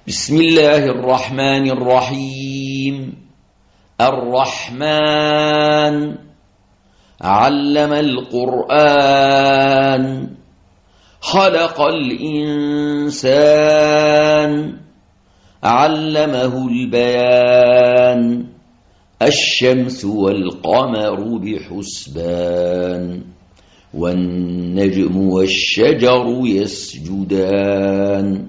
بسم الله الرحمن الرحيم. الرحمن علم القرآن، خلق الإنسان، علمه البيان. الشمس والقمر بحسبان، والنجم والشجر يسجدان.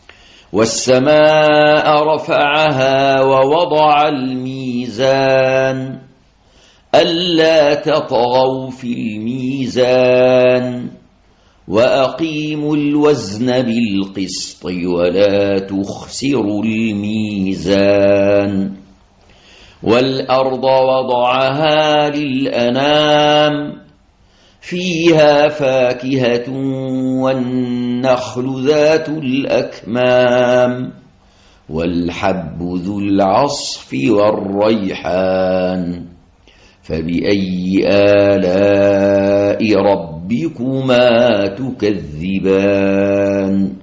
والسماء رفعها ووضع الميزان، ألا تطغوا في الميزان، وأقيموا الوزن بالقسط ولا تخسروا الميزان. والأرض وضعها للأنام، فيها فاكهة والنخل ذات الأكمام، والحب ذو العصف والريحان. فبأي آلاء ربكما تكذبان؟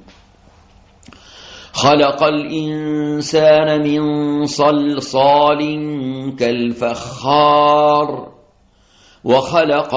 خلق الإنسان من صلصال كالفخار، وخلق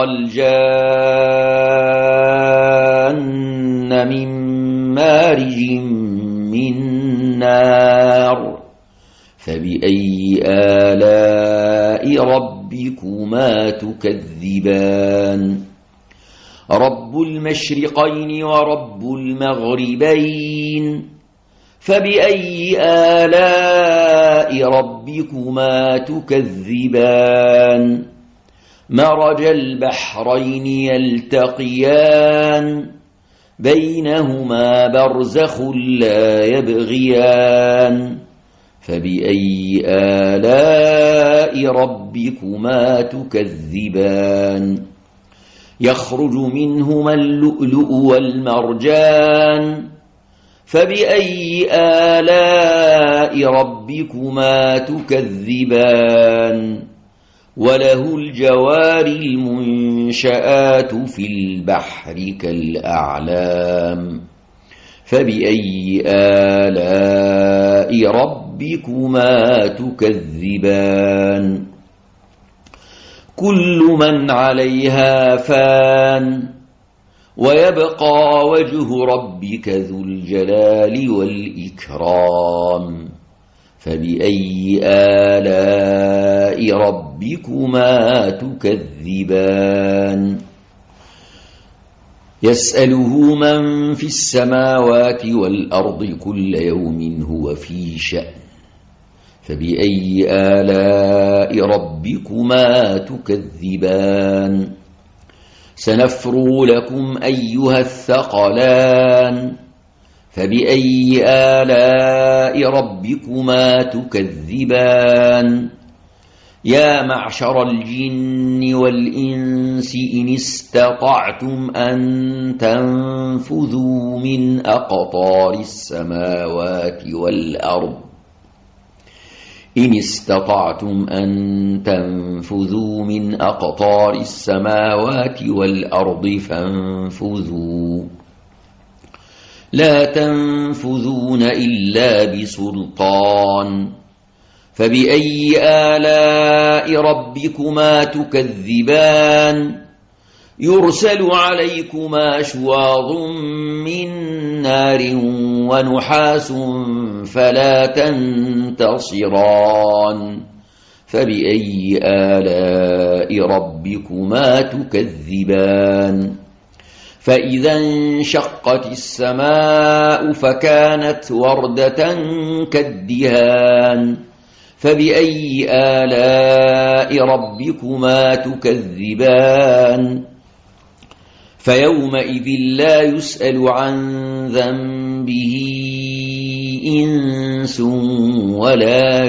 الجان من مارج من نار. فبأي آلاء ربكما تكذبان؟ رب المشرقين ورب المغربين، فبأي آلاء ربكما تكذبان؟ مرج البحرين يلتقيان، بينهما برزخ لا يبغيان. فبأي آلاء ربكما تكذبان؟ يخرج منهما اللؤلؤ والمرجان، فبأي آلاء ربكما تكذبان؟ وله الجوار المنشآت في البحر كالأعلام. فبأي آلاء ربكما تكذبان؟ كل من عليها فان، ويبقى وجه ربك ذو الجلال والإكرام. فبأي آلاء ربكما تكذبان؟ يسأله من في السماوات والأرض كل يوم هو في شأن. فبأي آلاء ربكما تكذبان؟ سنفرغ لكم أيها الثقلان. فبأي آلاء ربكما تكذبان؟ يا معشر الجن والإنس إن استطعتم أن تنفذوا من أقطار السماوات والأرض فانفذوا، لا تنفذون إلا بسلطان. فبأي آلاء ربكما تكذبان؟ يرسل عليكما شواظ من نار ونحاس فلا تنتصران. فبأي آلاء ربكما تكذبان؟ فإذا انشقت السماء فكانت وردة كالدهان. فبأي آلاء ربكما تكذبان؟ فيومئذ لا يسأل عن ذنبه إنس ولا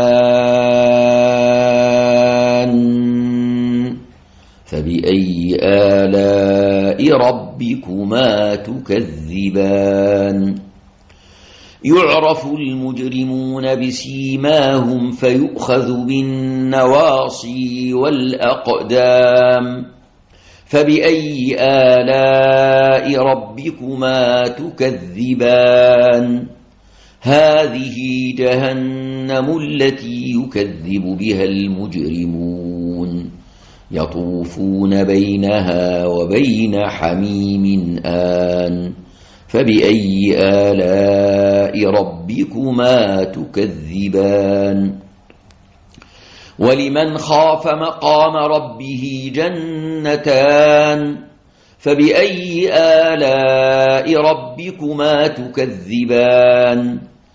جان. فبأي آلاء ربكما تكذبان؟ يعرف المجرمون بسيماهم فيؤخذ بالنواصي والأقدام. فبأي آلاء ربكما تكذبان؟ هذه جهنم التي يكذب بها المجرمون يطوفون بينها وبين حميم آن فبأي آلاء ربكما تكذبان ولمن خاف مقام ربه جنتان فبأي آلاء ربكما تكذبان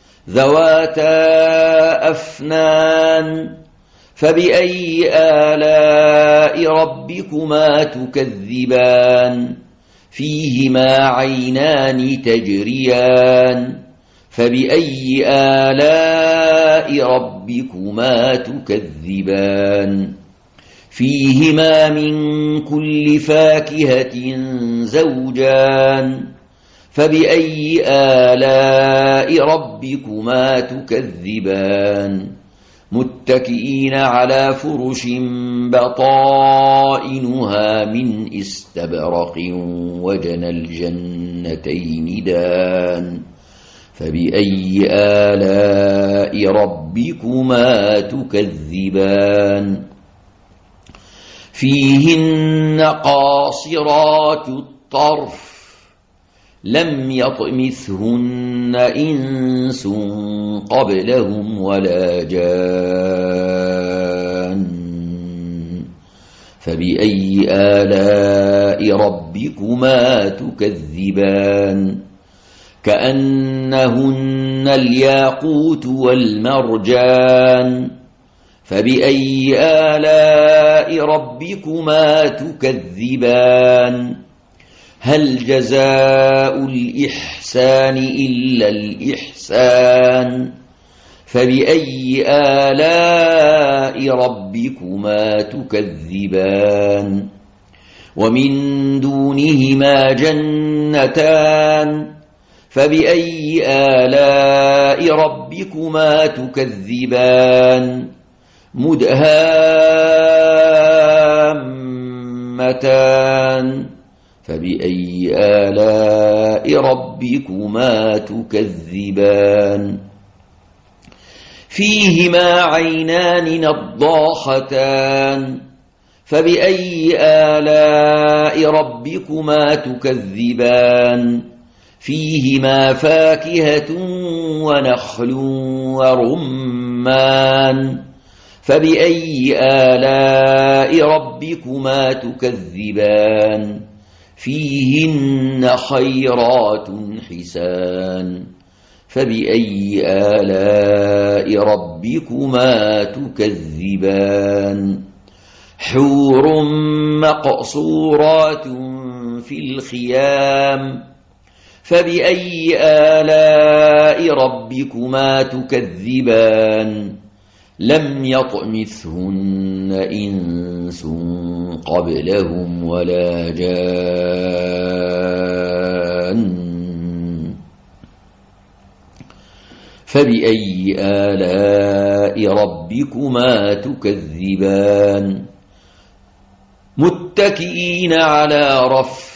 ذواتا أفنان فبأي آلاء ربكما تكذبان فيهما عينان تجريان فبأي آلاء ربكما تكذبان فيهما من كل فاكهة زوجان فبأي آلاء ربكما تكذبان متكئين على فرش بطائنها من استبرق وجنى الجنتين دان فبأي آلاء ربكما تكذبان فيهن قاصرات الطرف لم يطمثهن إنس قبلهم ولا جان فبأي آلاء ربكما تكذبان كأنهن الياقوت والمرجان فبأي آلاء ربكما تكذبان هل جزاء الإحسان إلا الإحسان فبأي آلاء ربكما تكذبان ومن دونهما جنتان فبأي آلاء ربكما تكذبان مدهامتان فبأي آلاء ربكما تكذبان فيهما عينان نضاختان فبأي آلاء ربكما تكذبان فيهما فاكهة ونخل ورمان فبأي آلاء ربكما تكذبان فيهن خيرات حسان فبأي آلاء ربكما تكذبان حور مقصورات في الخيام فبأي آلاء ربكما تكذبان لم يطمثهن إنس قبلهم ولا جان فبأي آلاء ربكما تكذبان متكئين على رفرف